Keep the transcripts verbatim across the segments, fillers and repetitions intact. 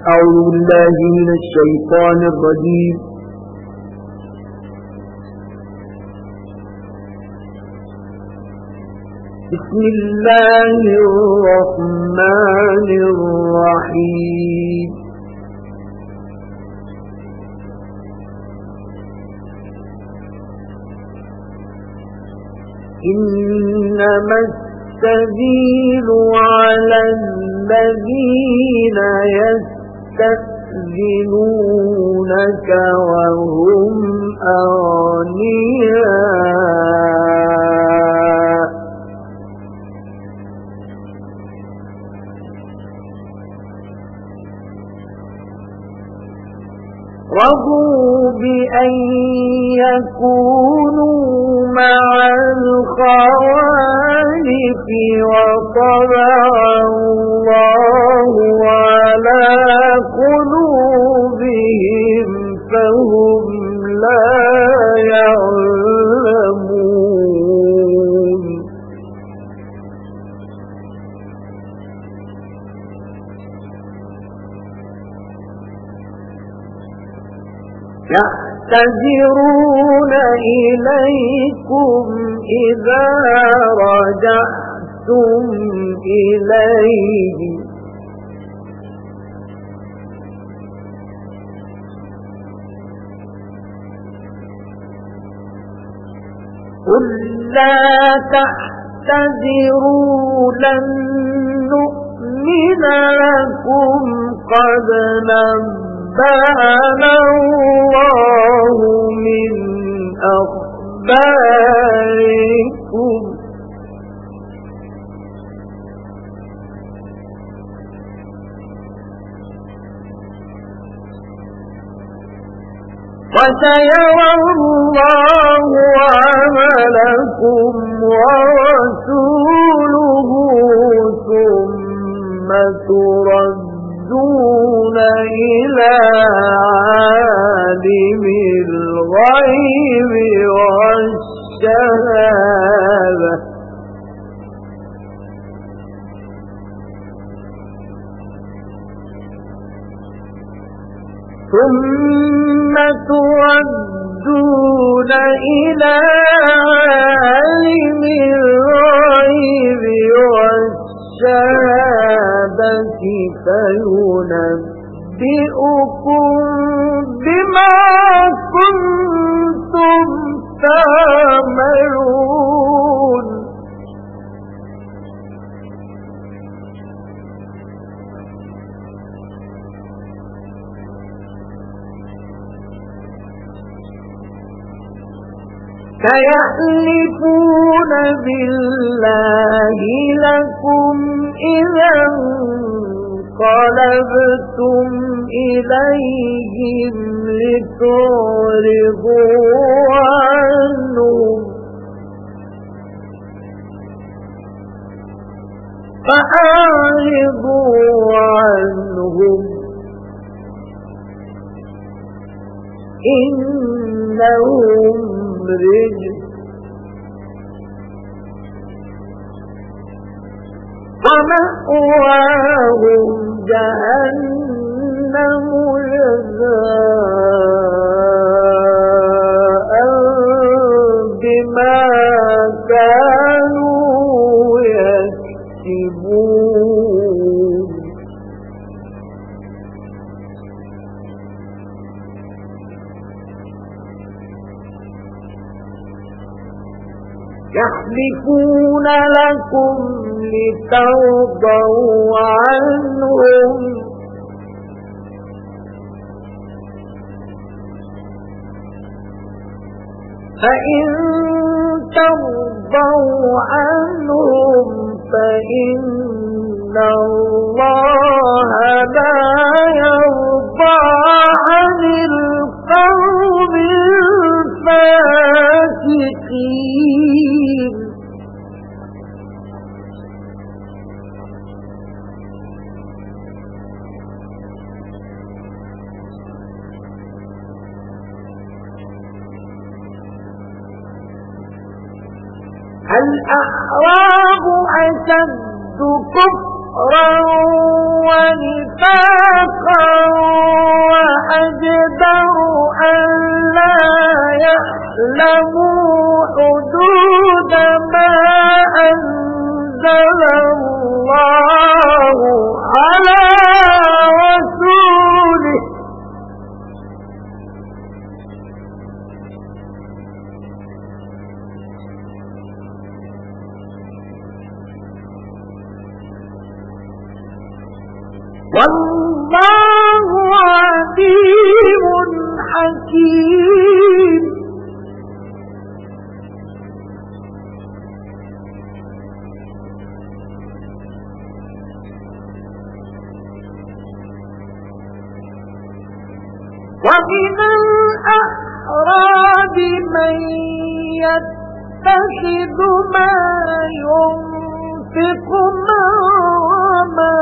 أعوذ بالله من الشيطان الرجيم. بسم الله الرحمن الرحيم. إنما السبيل على الذين يستأذنونك وهم أغنياء رضوا بأن يكونوا مع الخوالف وطبع الله على قلوبهم فهم لا يعلمون. يعتذرون إليكم إذا رجعتم إليهم قل لا تعتذروا لن نؤمن لكم قد نبأنا الله من أخباركم وسيرى الله عملكم ورسوله ثم تردون إلى عالم الغيب والشهادة ثم تردون إلى عالم الغيب والشهادة فينبئكم بما كنتم تعملون. سيحلفون بالله لكم إذا انقلبتم إليهم لتعرضوا عنهم فأعرضوا عنهم إنهم رجس ومأواهم جهنم جزاء بما كانوا يكسبون. يحلفون لكم لترضوا عنهم فإن ترضوا عنهم فإن الله لا يرضى عن القوم الفاسقين. الأعراب أشد كفرا ونفاقا والله عليم حكيم. ومن الأعراب من يتخذ ما ينفق مغرما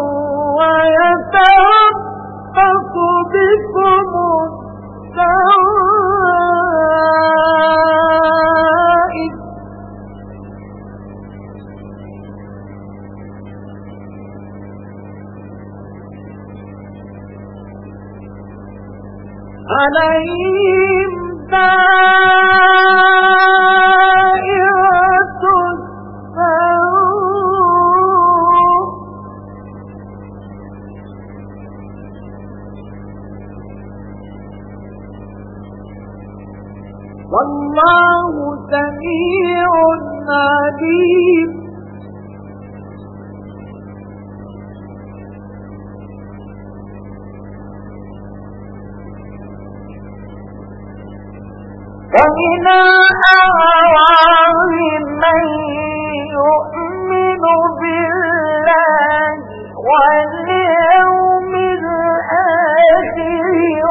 ويتربص بكم الدوائر عليهم دائرة السوء والله سميع عليم. ومن الأعراب من يؤمن بالله واليوم الآخر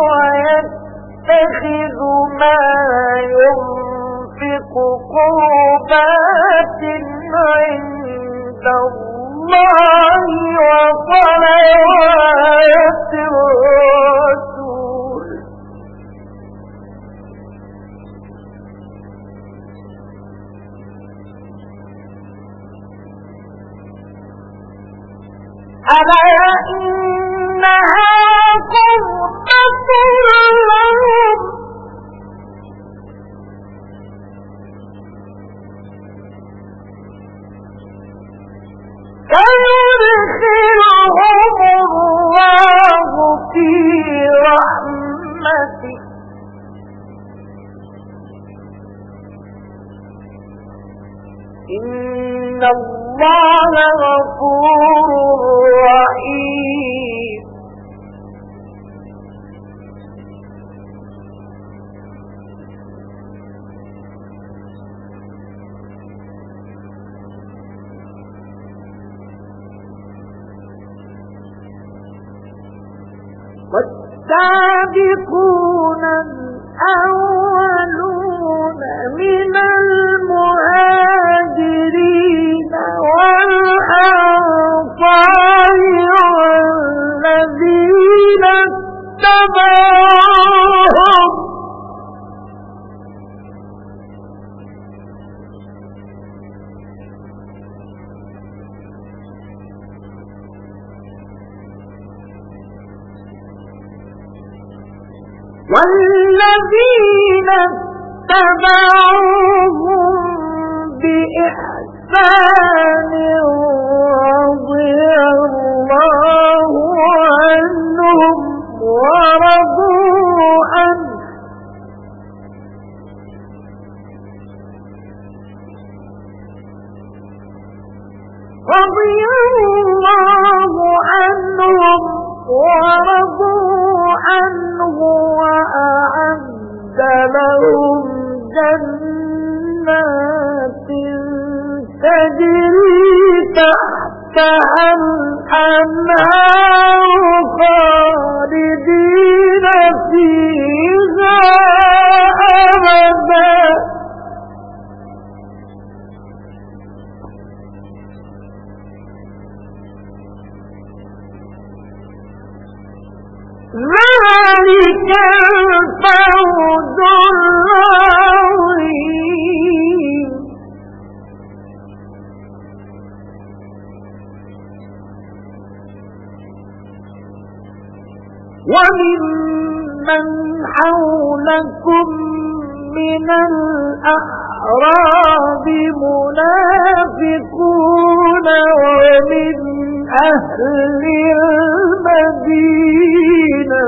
ويتخذ ما ينفق قربات عند الله وصلوات الرسول ألا إنها قربة لهم سيدخلهم الله في رحمته إن الله غفور رحيم. والسابقون الأولون من المهاجرين والأنصار والذين اتبعوهم والذين اتبعوهم بإحسان رضي الله عنهم ورضوا عنه رضي الله عنهم ورضوا عنه وأعد لهم جنات تجري تحتها الأنهار خالدين فيها أبدا ذلك الفوز العظيم. وممن حولكم من الأعراب منافقون ومن أهل المدينة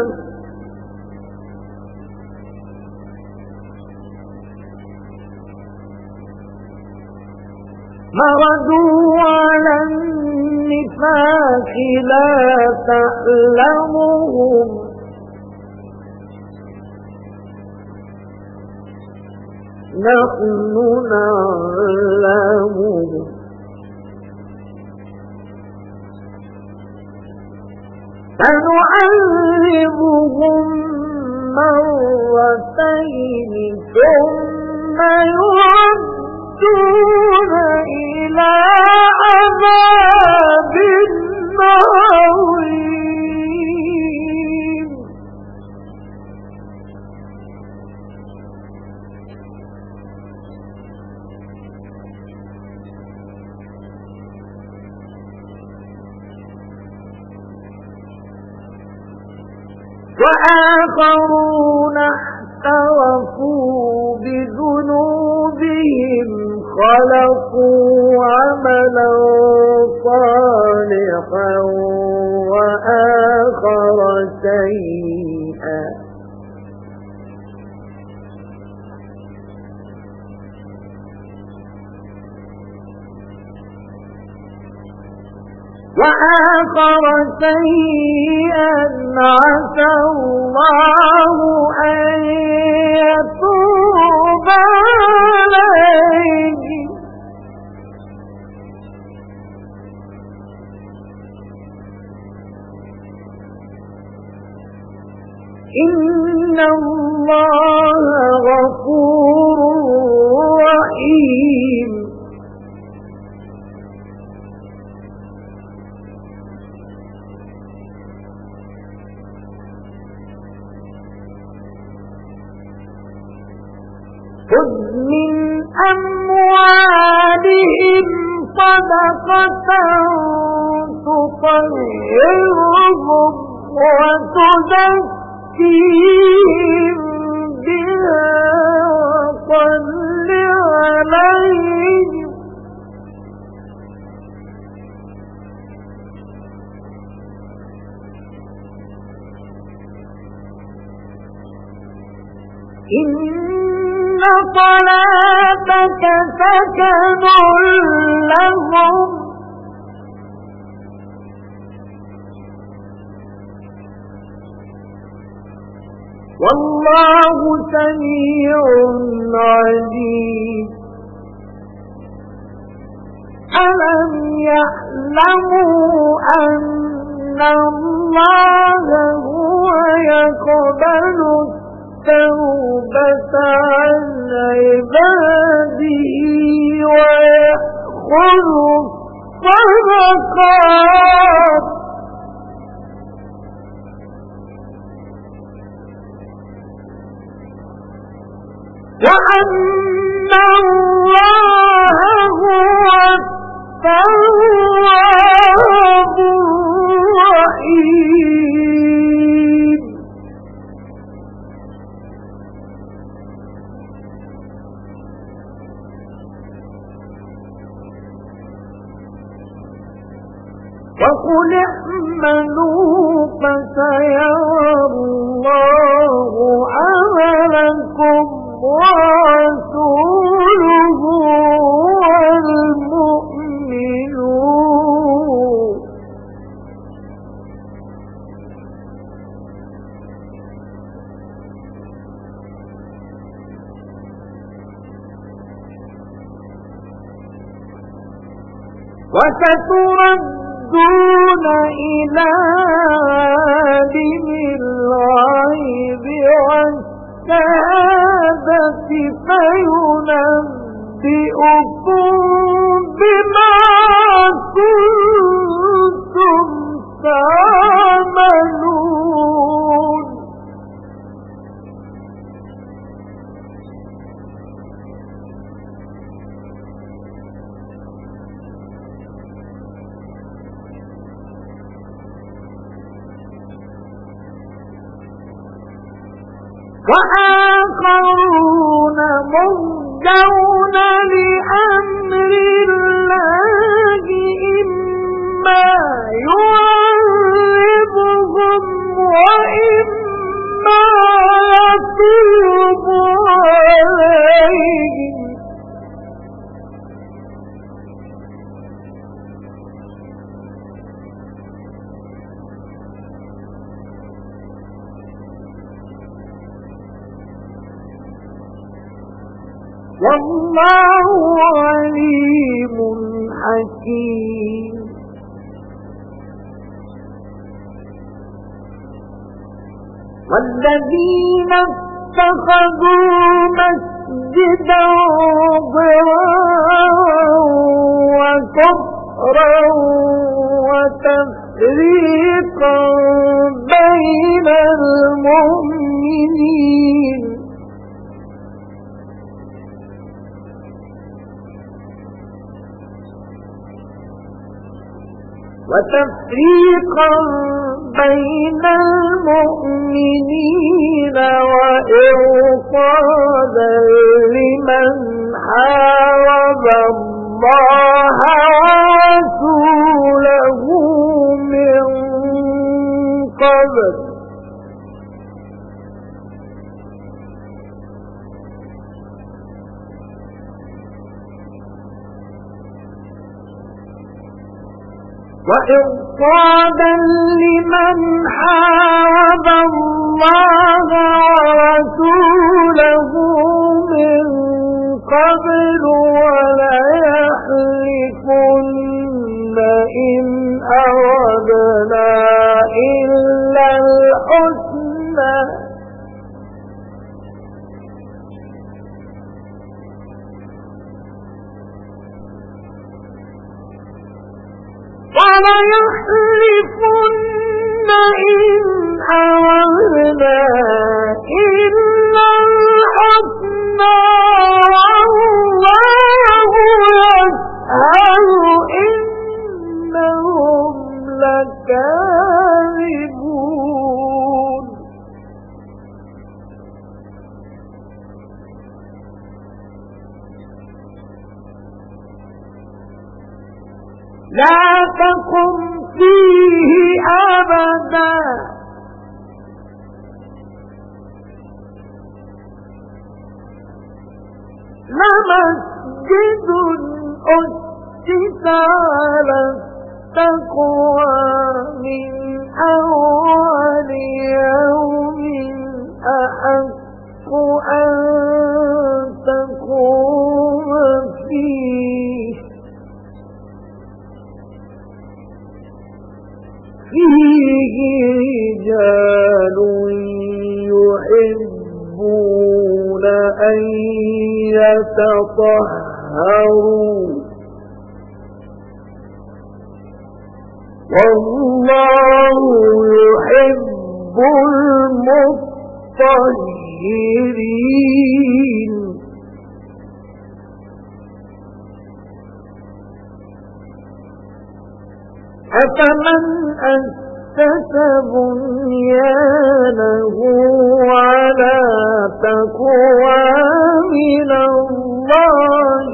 مردوا على النفاق النفاق لا تعلمهم نحن نعلمهم فنعذبهم مرتين ثم يردون إلى عذاب عظيم وآخرون احترفوا بذنوبهم خلقوا عملا صالحا وآخر سيئا وآخر سيئا عسى الله أن يتوب عليه إن الله غفور رحيم خذ من أموالهم صدقة تطهرهم وتزكيهم بها وصل عليهم إن صلاتك سكن لهم والله سميع عليم ألم يعلموا أن الله هو يقبل التوبة عن عباده ويأخذ الصدقات وأن الله هو التواب الرحيم وقل اعملوا فسيرى الله عملكم ورسوله والمؤمنون وستردون إلى عالم الغيب والشهادة فينبئكم بما كنتم تعملون وآخرون مرجون لأمر الله إما يعذبهم وإما يتوب عليهم والله عليم حكيم. والذين اتخذوا مسجدا ضرارا وكفرا وتفريقا بين المؤمنين وتفريقا بين المؤمنين وإرصادا لمن حارب الله ورسوله من قبل وإرصادا لمن حارب الله ورسوله من قبل وليحلفن إن أردنا إلا الحسنى وليحلفن إن أردنا إلا الحسنى والله يشهد إنهم لكاذبون. لا تقم فيه أبدا لمسجد أسس على التقوى من أول يوم أحق أن تقوم فيه فيه رجال يحبون أن يتطهروا والله يحب المطهرين. أفمن أسس بنيانه على تقوى من الله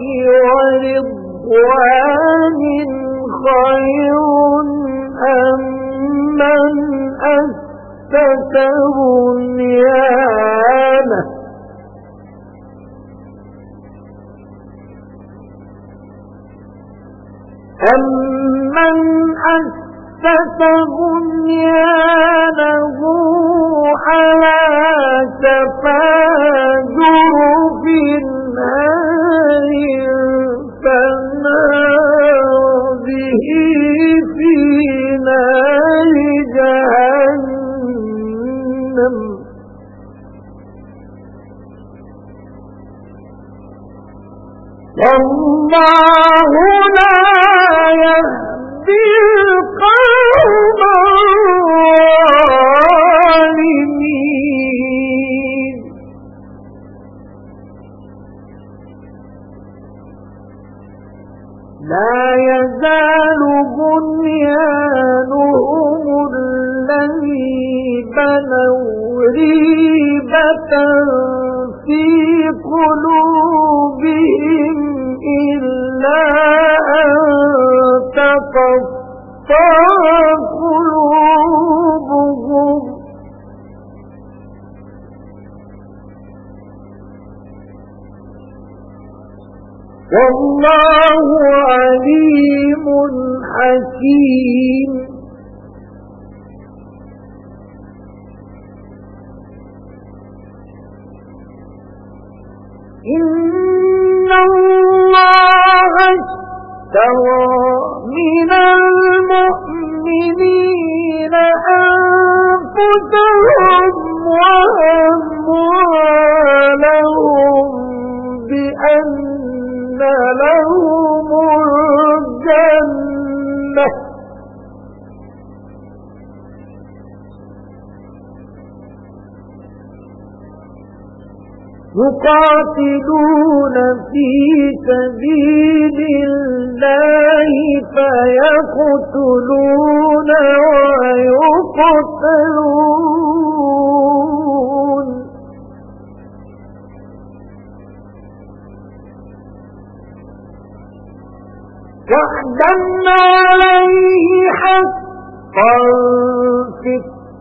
ورضوان خير أم من أسس بنيانه أمن أسس بنيانه على شفا جرف نار فالنار به في نار جهنم والله لا يهدي القوم الظالمين. لا يزال بنيانهم الذي بنوا ريبة في قلوبهم إلا أن تقطع قلوبهم والله عليم حكيم. إن ترى من المؤمنين أنفسهم وأموالهم بأن لهم الجنة يقاتلون في سبيل الله فيقتلون ويقتلون وعدا عليه حقا في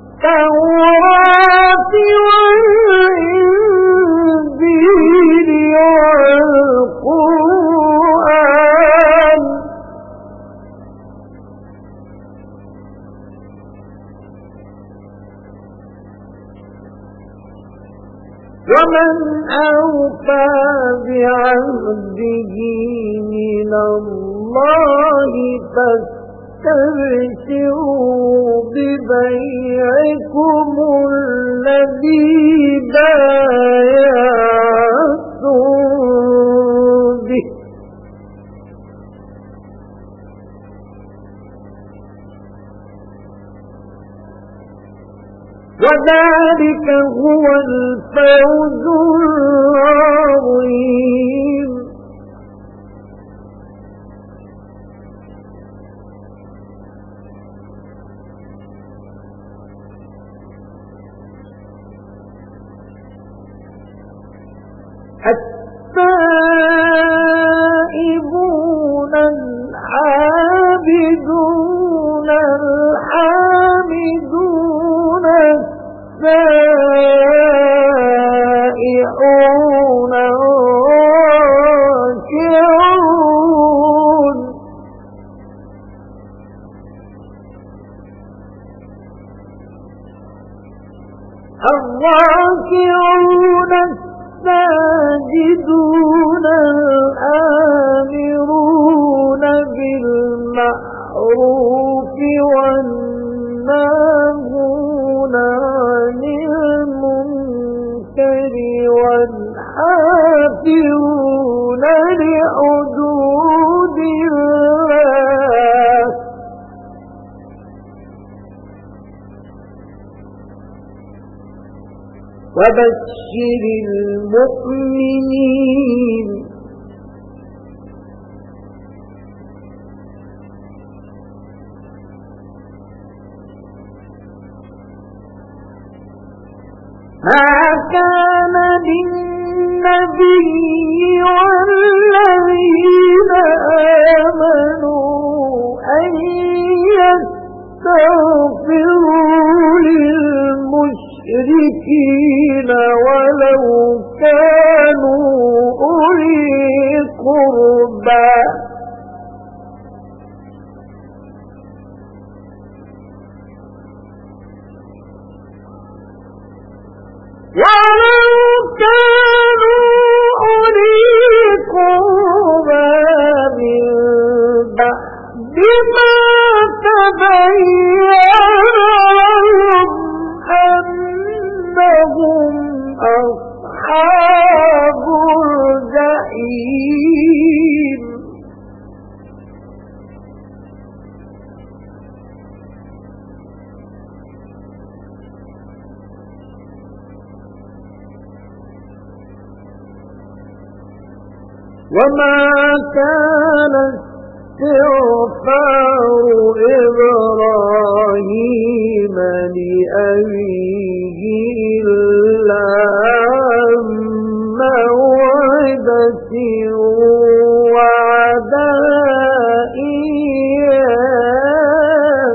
التوراة والإنجيل والقرآن ومن أوفى بعهده من الله فاستبشروا ببيعكم الذي بايعتم به وذلك هو الفوز العظيم التائبون العابدون الحامدون السائحون الراكعون الراكعون الساجدون الآمرون بالمعروف والناهون عن المنكر والحافظون لحدود الله وبشر المؤمنين ما كان للنبي والذين آمنوا أن يستغفروا للمشركين ولو كانوا أولي قربى ولو كانوا أولي قربى من بعد ما تبين لهم أنهم أصحاب الجحيم وما كان استغفار إبراهيم لأبيه إلا عن موعدة وعدها إياه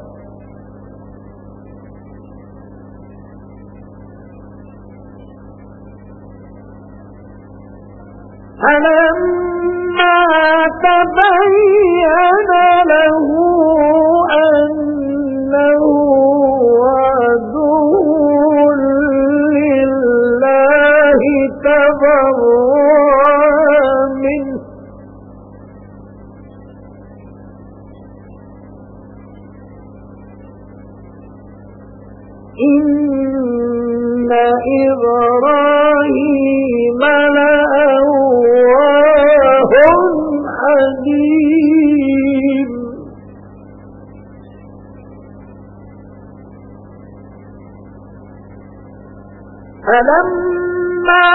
فلما تبين له أنه عدو لله تبرأ منه إبراهيم لأواه حليم فلما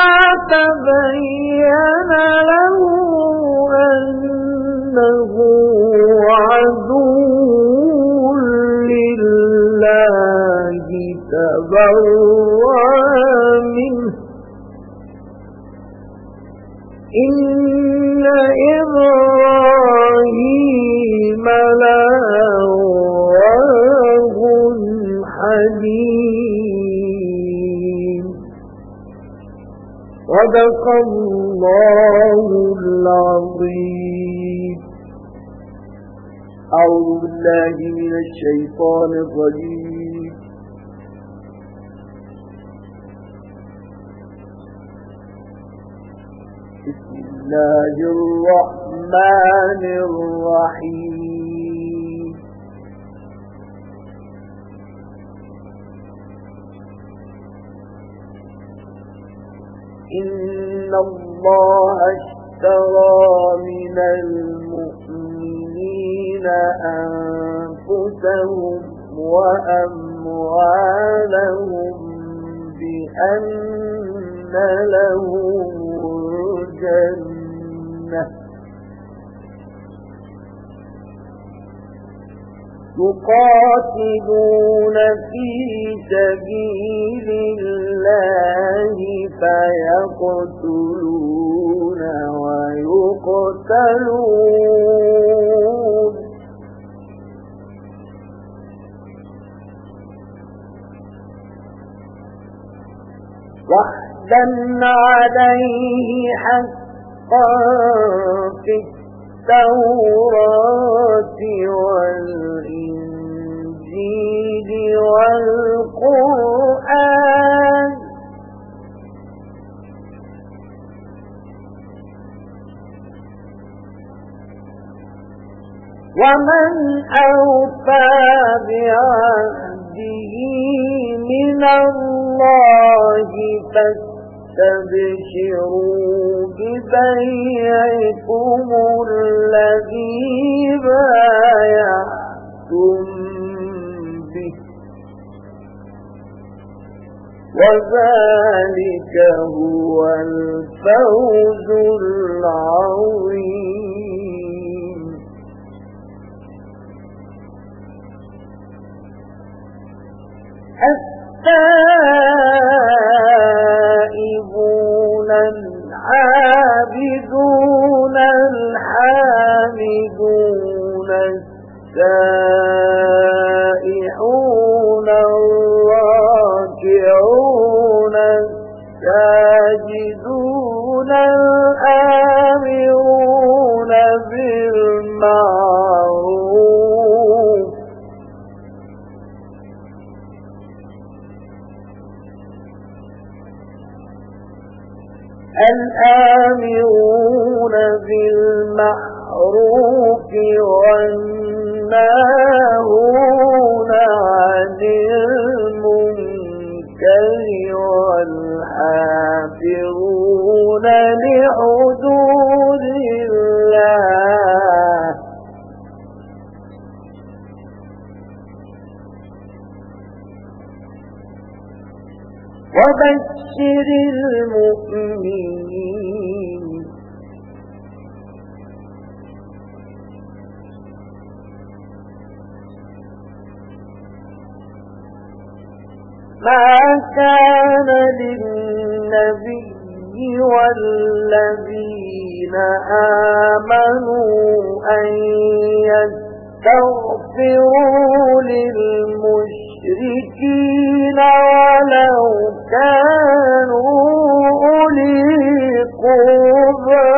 تبين له أنه عدو لله تبرأ منه إن إبراهيم لأواه حليم. صدق الله العظيم. أعوذ بالله من الشيطان الرجيم. بسم الله الرحمن الرحيم. إن الله اشترى من المؤمنين أنفسهم وأموالهم بأن لهم الجنة يقاتلون في سبيل الله فيقتلون ويقتلون وعدا عليه حقا في التوراة والإنجيل والقرآن ومن أوفى بعهده من الله فاستبشروا ببيعكم الذي بايعتم به وذلك هو الفوز العظيم. التائبون العابدون الحامدون السائحون الراكعون الساجدون الآمرون بالمعروف الآمرون بالمعروف والناهون عن المنكر والحافظون لحدود الله وبشر المؤمنين. ما كان للنبي والذين آمنوا أن يستغفروا للمشركين ولو كانوا أولي قربى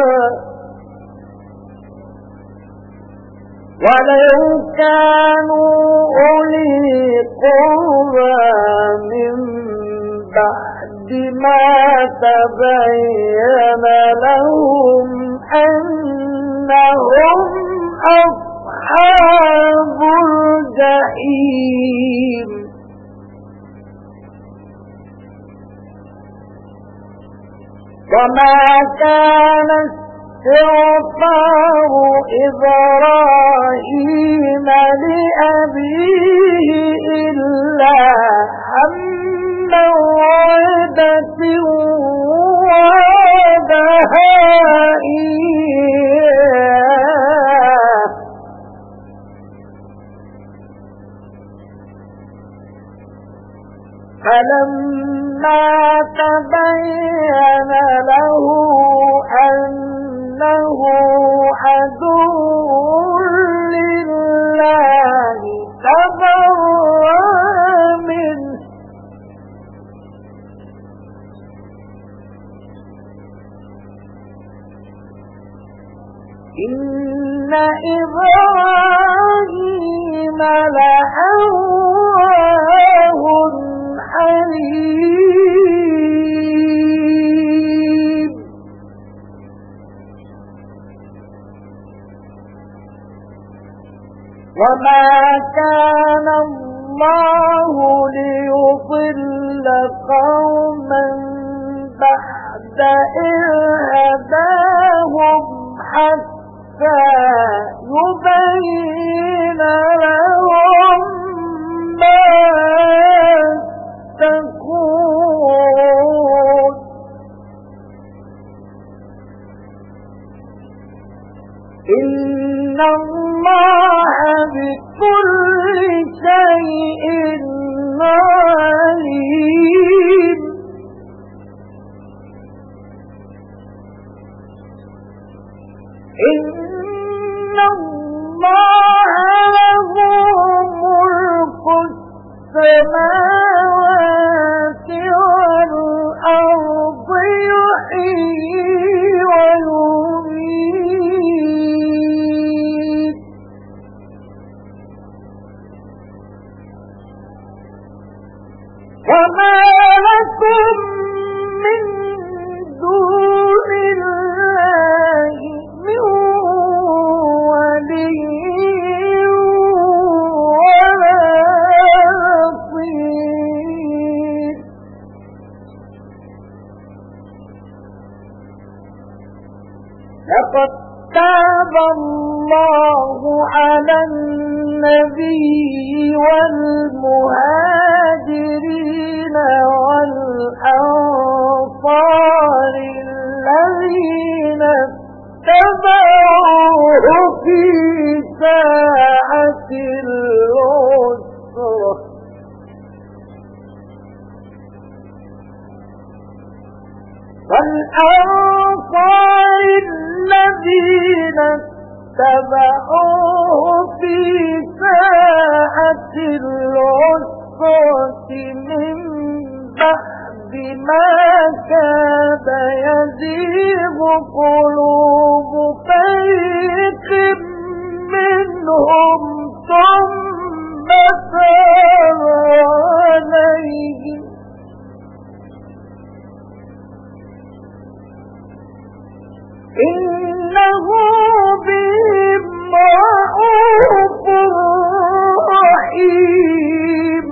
ولو كانوا أولي قربى من بعد ما تبين لهم أنهم أصحاب الجحيم. وما كان استغفار إبراهيم لأبيه إلا عن موعدة وعدها إياه فلما تبين له أنه عدو لله تبرأ منه إن إبراهيم لأواه حليم وما كان الله ليضل قوما بعد إذ هداهم حتى يبين لهم ما تكون إن الله بكل شيء عليم إن الله له ملك السماوات والأرض يحيي ويميت وما لكم من دون الله من ولي ولا نصير لقد تاب الله على النبي والمهاجرين والأنصار الذين اتبعوه في ساعة العسرة والأنصار الذين اتبعوه في ساعة العسرة من بعد ما كاد يزيغ قلوب فريق منهم ثم تاب عليهم إنه بهم رءوف رحيم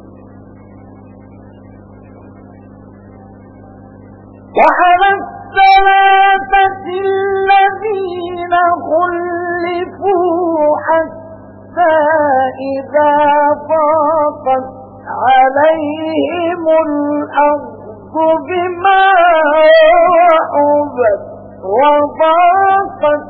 وعلى الثلاثة الذين خلفوا حتى إذا ضاقت عليهم الأرض بما رحبت وضاقت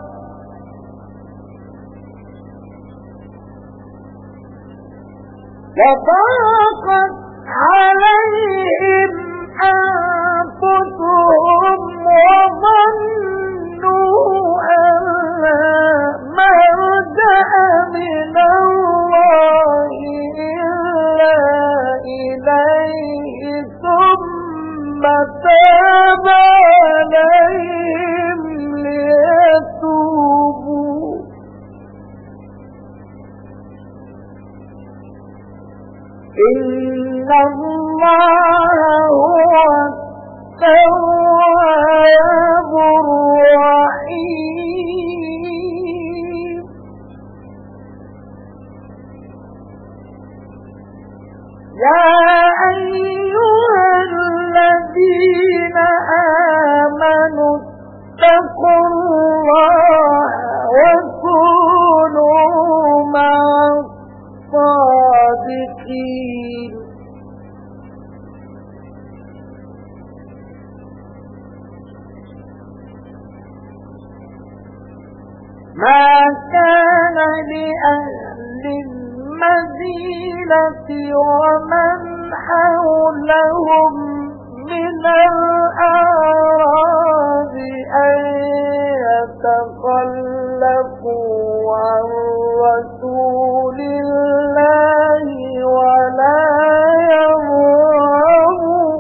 وضاقت عليهم أنفسهم وظنوا أن لا ملجأ من الله إلا إليه ثم تاب عليهم ليتوبوا إن الله هو التواب الرحيم يا أيها الذين الدين ما كان لأهل المدينة ومن حولهم من الأعراب أن يتخلفوا عن رسول الله ولا يرغبوا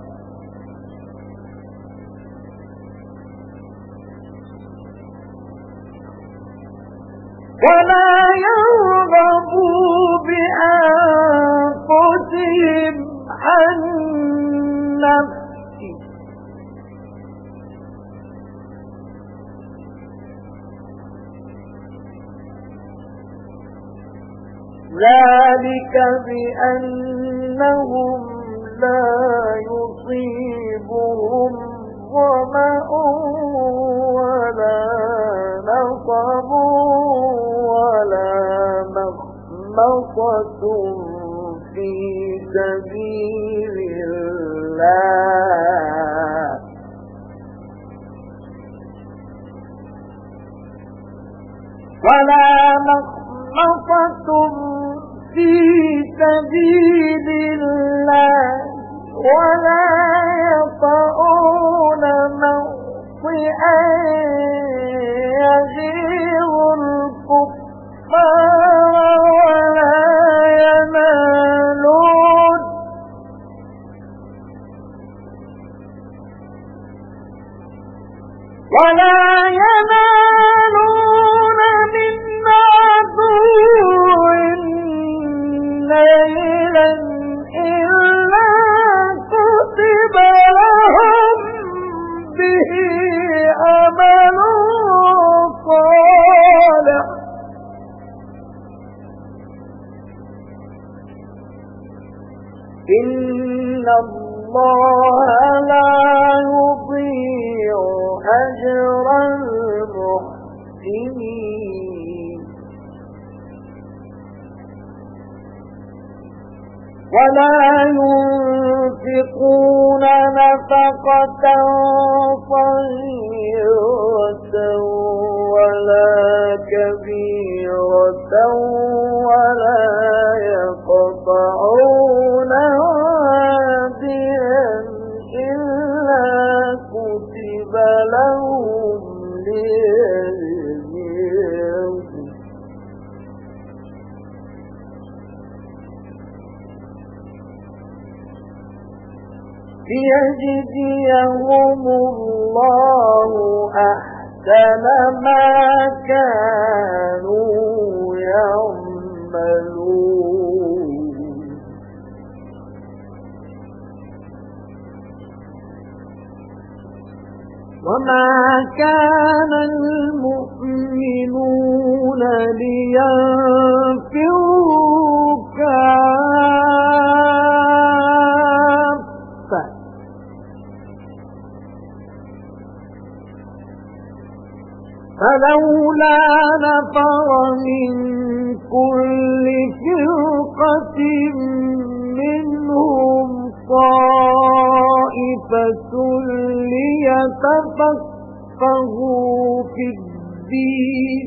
ولا يرغبوا بأنفسهم عن نفسه ذلك بأنهم لا يصيبهم ظمأ ولا نصب ولا مخمصة في سبيل الله ولا مخمصة في سبيل الله ولا يطؤون موطئا يغيظ الكفار ولا ينالون ولا ينالون من عدو نيلا إلا كتب لهم به عمل صالح إن الله لا يضيع أجر المحسنين ولا ينفقون نفقة صغيرة ولا كبيرة ولا يقطعون واديا إلا كتب لهم ليجزيهم ليجزيهم الله أحسن ما كانوا يعملون وما كان المؤمنون لينفروا كافة فلولا نفر من كل فرقة منهم طائفة ليتفقهوا في الدين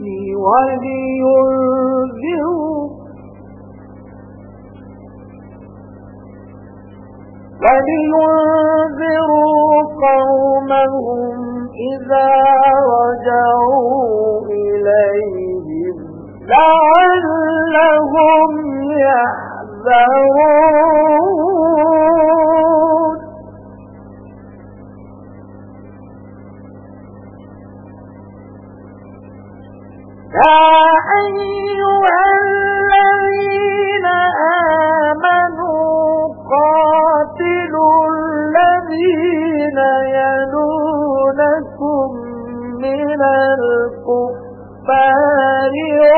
ولينذروا ولينذروا قومهم إذا رجعوا إليهم لعلهم يحذرون يا أيها الذين آمنوا قاتلوا الذين يلونكم من الكفار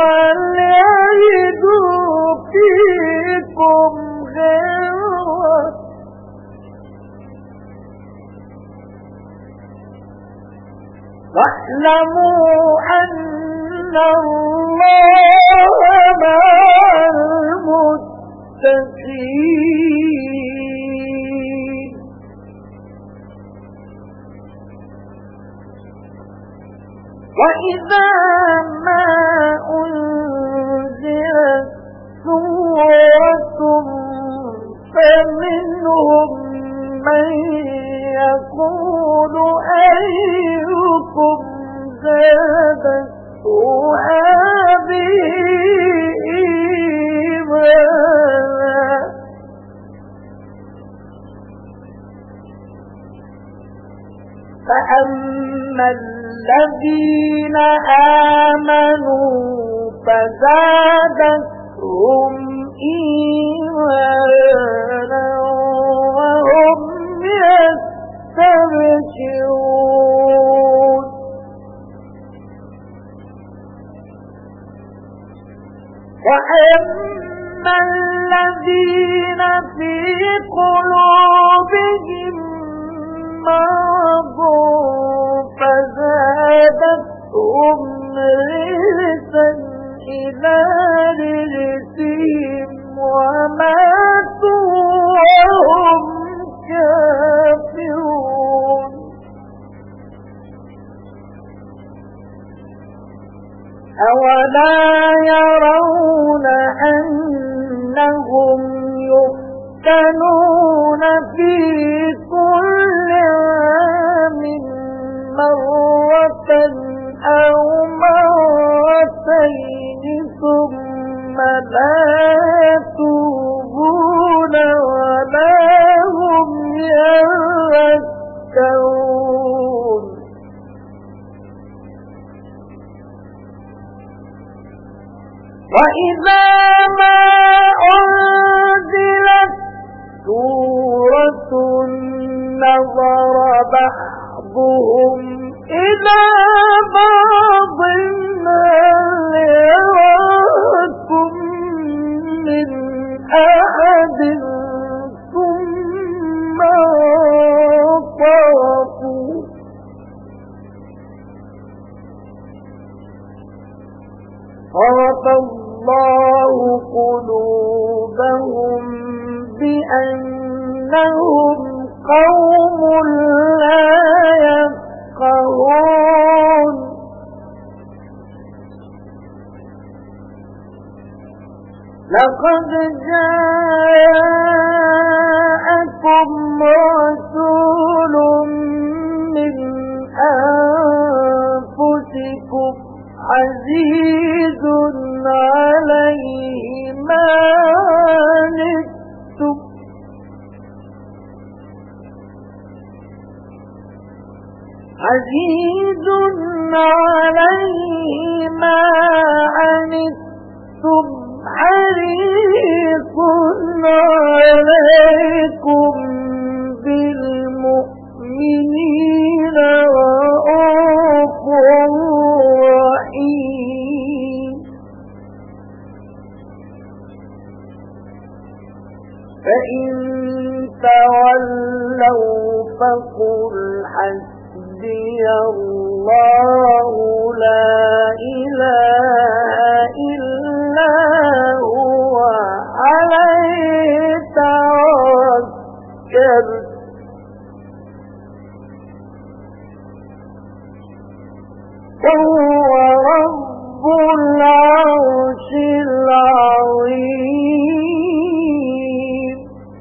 وليجدوا فيكم غلظة واعلموا أن الله مع المتقين المتقين. وإذا ما أنزلت سورة فمنهم من يقول أيكم زادته هذه إيمانا فأما الذين آمنوا فزادتهم إيمانا وهم يستبشرون. وأما الذين في قلوبهم مرض فزادتهم رجسا إلى رجسهم وماتوا وهم كافرون. أولا يرون أنهم يفتنون في كل عام مرة أو مرتين ثم لا يتوبون ولا هم يذكرون. وإذا ما أنزلت سورة نظر بعضهم إلى بعض هل يراكم من أحد ثم انصرفوا. صرف الله قلوبهم بأنهم قوم لا يفقهون. لقد جاءكم رسول من أنفسكم عزيز عليه ما عنتم عزيز عليه ما عنتم حريص عليكم بالمؤمنين رءوف رحيم. فإن تولوا فقل حسبي الله لا إله إلا هو عليه توكلت وهو رب العرش العظيم.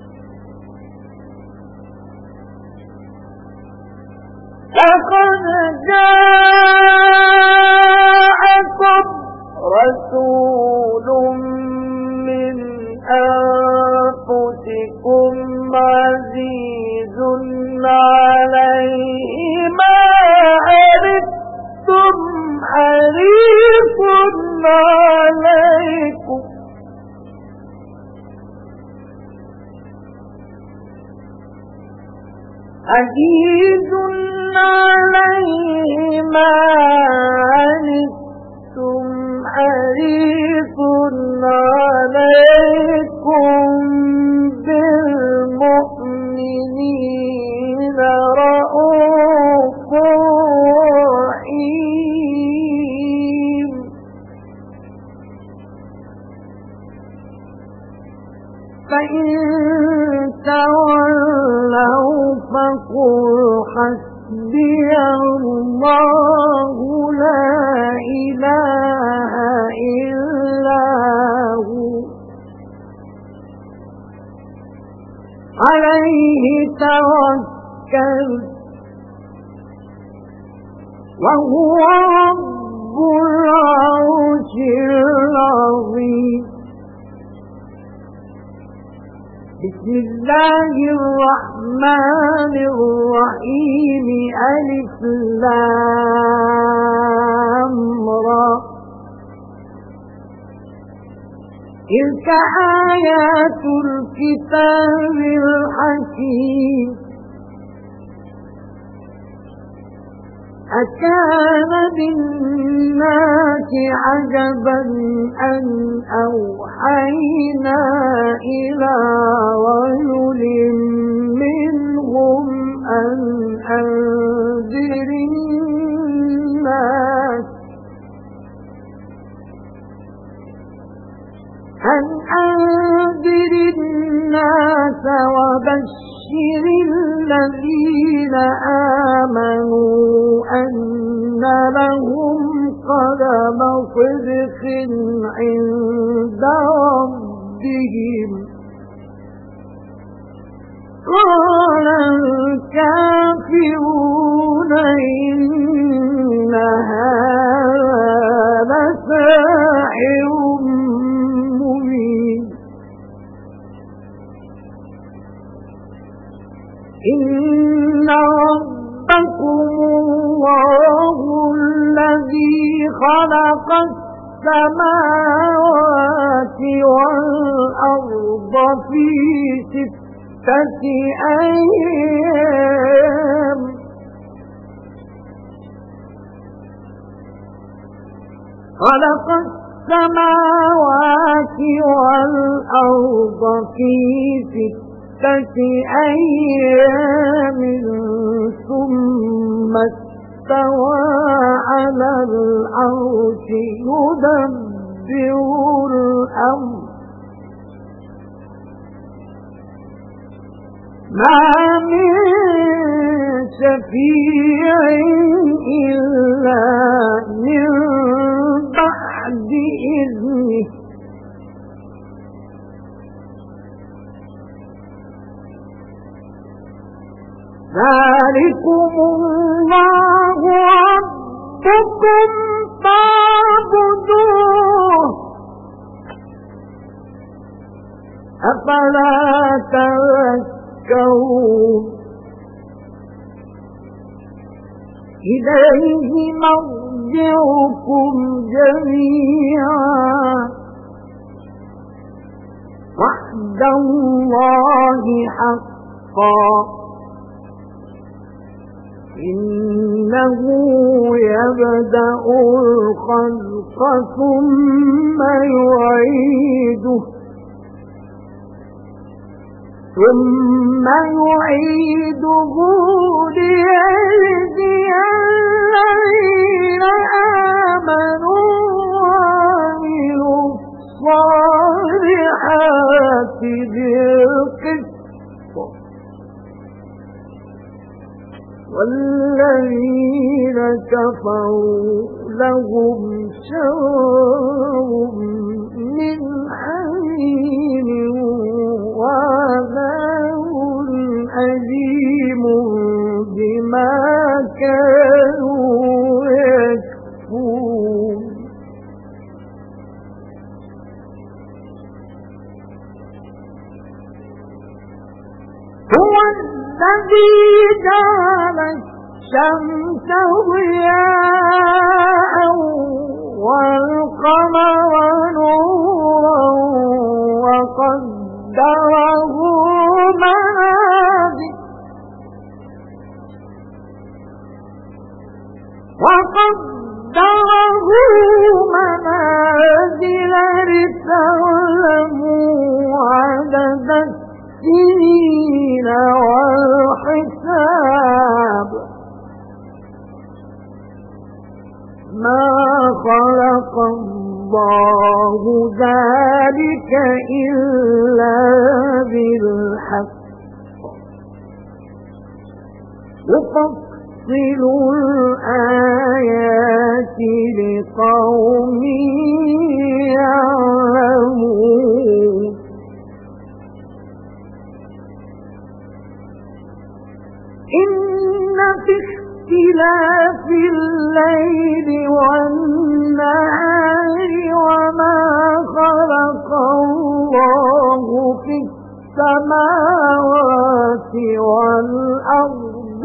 لقد جاءكم رسول من أنفسكم عزيز عليه ما عنتم حريص عليكم عزيز عليه ما عنتم حريص عليكم بالمؤمنين رءوف رحيم. فقل حسبي الله لا إله إلا هو عليه توكلت وهو رب العرش العظيم. بسم الله الرحمن الرحيم. ألف لام را. تلك آيات الكتاب الحكيم. أكان للناس عجبا أن أوحينا إلى رجل منهم أن أنذر الناس أن أنذر الناس وبشر الذين آمنوا أن لهم قدم صدق عند ربهم. قال الكافرون إن هذا لساحر مبين. إن ربكم الله الذي خلق السماوات والأرض في ستة أيام خلق السماوات والأرض في ستة أيام ثم استوى على العرش يدبر الأمر ما من شفيع إلا من بعد إذنه ذلكم الله ربكم فاعبدوه أفلا تذكرون. إليه مرجعكم جميعا وعد الله حقا إنه يبدأ الخلق ثم يعيده ثم يعيده ليجزي الذين آمنوا وعملوا الصالحات بالقسط والذين كفروا لهم شر من حميم وعذاب أليم بما كانوا يكفرون. هو الذي جعل الشمس ضياء والقمر نورا وقدره منازل وقدره منازل لتعلموا عدد السنين والحساب ما خلق الله ذلك إلا بالحق يفصل الآيات لقوم يعلمون إن في اختلاف الليل والنهار وما خلق الله في السماوات والأرض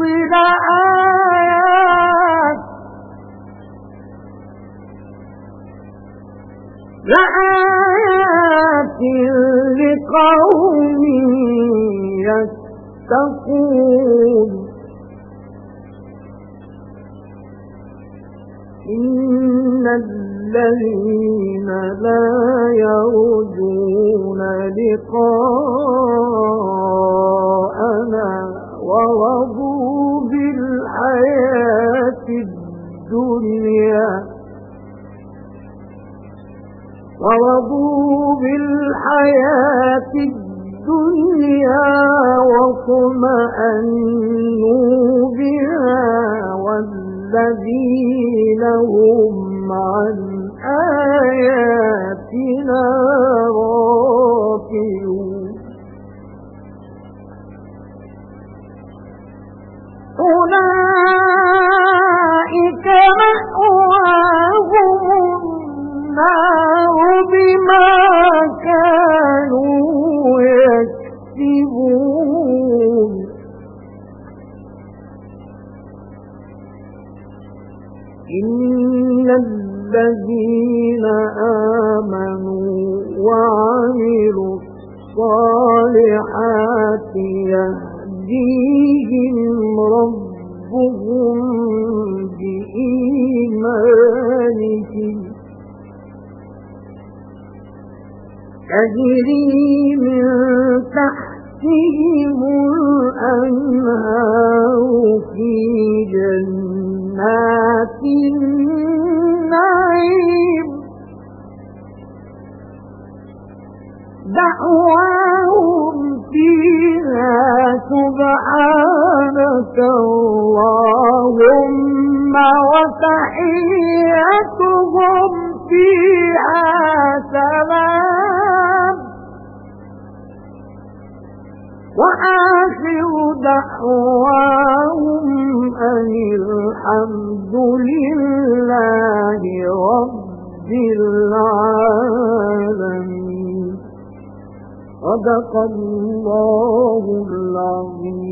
لآيات لآيات لقوم يتقون إن الذين لا يرجون لقاءنا ورضوا بالحياة الدنيا ورضوا بالحياة الدنيا واطمأنوا بها والذين هم عن آياتنا غافلون أولئك مأواهم النار بما كانوا يكسبون إن الذين آمنوا وعملوا الصالحات يهديهم ربهم بإيمانهم تجري من تحتهم الأنهار في جنات النعيم دعواهم فيها سبحانك اللهم وتحيتهم فيها سلام وآخر دعواهم أن الحمد لله رب العالمين صدق الله العظيم.